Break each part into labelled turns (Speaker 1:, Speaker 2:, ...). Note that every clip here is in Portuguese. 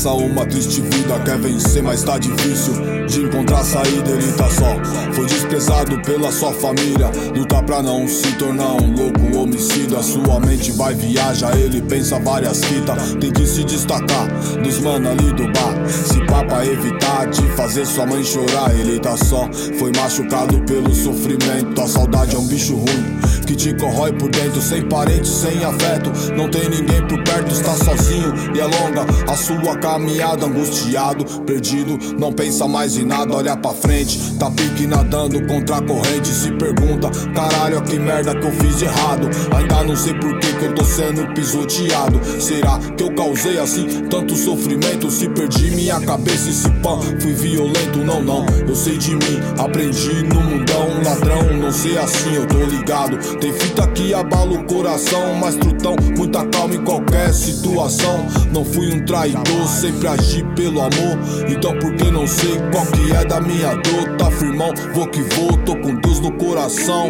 Speaker 1: passa uma triste vida, quer vencer, mas tá difícil de encontrar saída, ele tá só. Foi desprezado pela sua família, luta pra não se tornar um louco homicida. Sua mente vai viaja, ele pensa várias fitas. Tem que se destacar dos mano ali do bar, se pá pra evitar de fazer sua mãe chorar. Ele tá só, foi machucado pelo sofrimento. A saudade é um bicho ruim que te corrói por dentro, sem parentes, sem afeto. Não tem ninguém por perto, está sozinho e é longa a sua caminhada. Angustiado, perdido, não pensa mais em nada, olha pra frente, tá pique nadando contra a corrente. Se pergunta, caralho, que merda que eu fiz de errado. Ainda não sei por que eu tô sendo pisoteado. Será que eu causei assim tanto sofrimento? Se perdi minha cabeça, esse pã, fui violento. Não, não, eu sei de mim, aprendi no mundão. Ladrão, não sei assim, eu tô ligado. Tem fita que abala o coração, mas trutão, muita calma em qualquer situação. Não fui um traidor, sempre agi pelo amor. Então por que não sei qual que é da minha dor? Tá firmão, vou que vou, tô com Deus no coração.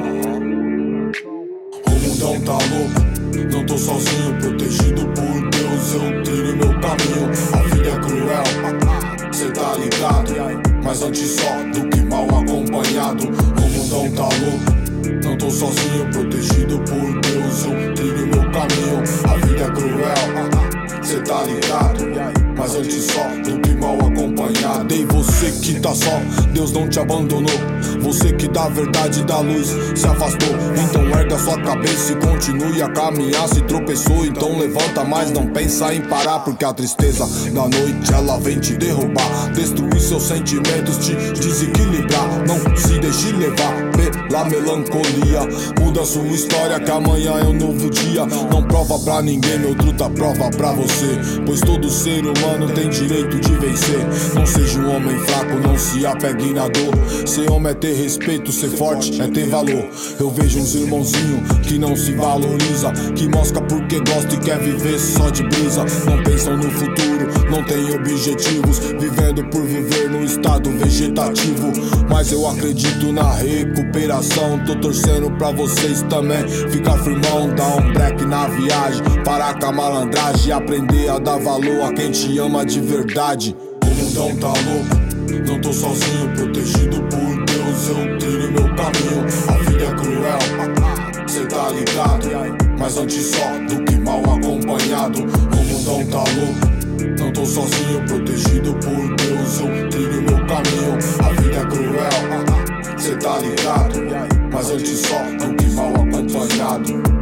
Speaker 1: O mundão tá louco, não tô sozinho, protegido por Deus, eu trilho meu caminho. A vida é cruel, cê tá ligado, mas antes só do que mal acompanhado. O mundão tá louco, não tô sozinho, protegido por Deus, eu trilho meu caminho. A vida é cruel, cê tá ligado, mas antes só do que mal acompanhado. E você que tá só, Deus não te abandonou. Você que da verdade e da luz se afastou. Então erga sua cabeça e continue a caminhar. Se tropeçou, então levanta, mas não pensa em parar. Porque a tristeza da noite, ela vem te derrubar, destruir seus sentimentos, te desequilibrar. Não se deixe levar pela melancolia, muda sua história que amanhã é um novo dia. Não prova pra ninguém, meu truta, prova pra você. Pois todo ser humano tem direito de vencer. Não seja um homem fraco, não se apegue na dor. Ser homem é ter respeito, ser forte é ter valor. Eu vejo uns irmãozinhos que não se valoriza, que mosca porque gosta e quer viver só de brisa. Não pensam no futuro, não tem objetivos, vivendo por viver no estado vegetativo. Mas eu acredito na recuperação, tô torcendo pra vocês também. Fica firmão, dá um break na viagem, parar com a malandragem e aprender a dar valor a quem te ama de verdade. O mundão tá louco, não tô sozinho, protegido por Deus, eu trilho meu caminho. A vida é cruel, cê tá ligado, mas antes só do que mal acompanhado. O mundão tá louco, não tô sozinho, protegido por Deus, eu trilho meu caminho. A vida é cruel, cê tá ligado, mas antes só do que mal acompanhado.